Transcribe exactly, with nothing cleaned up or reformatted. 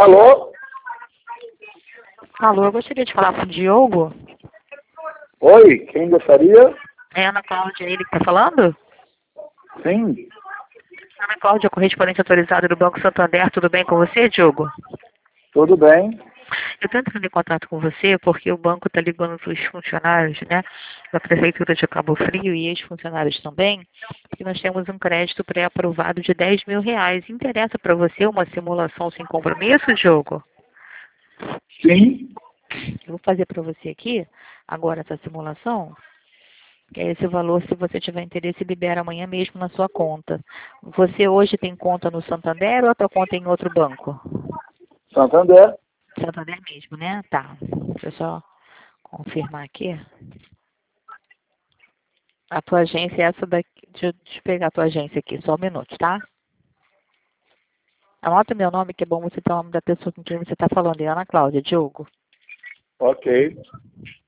Alô? Alô, eu gostaria de falar com o Diogo. Oi, quem gostaria? É Ana Cláudia, ele que está falando? Sim, Ana Cláudia, correspondente autorizada do Banco Santander, tudo bem com você, Diogo? tudo bem. Eu estou entrando em contato com você porque o banco está ligando para os funcionários, né, da Prefeitura de Cabo Frio e ex-funcionários também, que nós temos um crédito pré-aprovado de dez mil reais. Interessa para você uma simulação sem compromisso, Diogo? Sim, Eu vou fazer para você aqui, agora, essa simulação. Que é esse valor, se você tiver interesse, libera amanhã mesmo na sua conta. Você hoje tem conta no Santander ou a tua conta é em outro banco? Santander. Santander mesmo, né? Tá. Deixa eu só confirmar aqui. A tua agência é essa daqui. Deixa eu, deixa eu pegar a tua agência aqui, só um minuto, tá? Anota meu nome, que é bom você ter o nome da pessoa com quem você está falando. É Ana Cláudia, Diogo. Ok.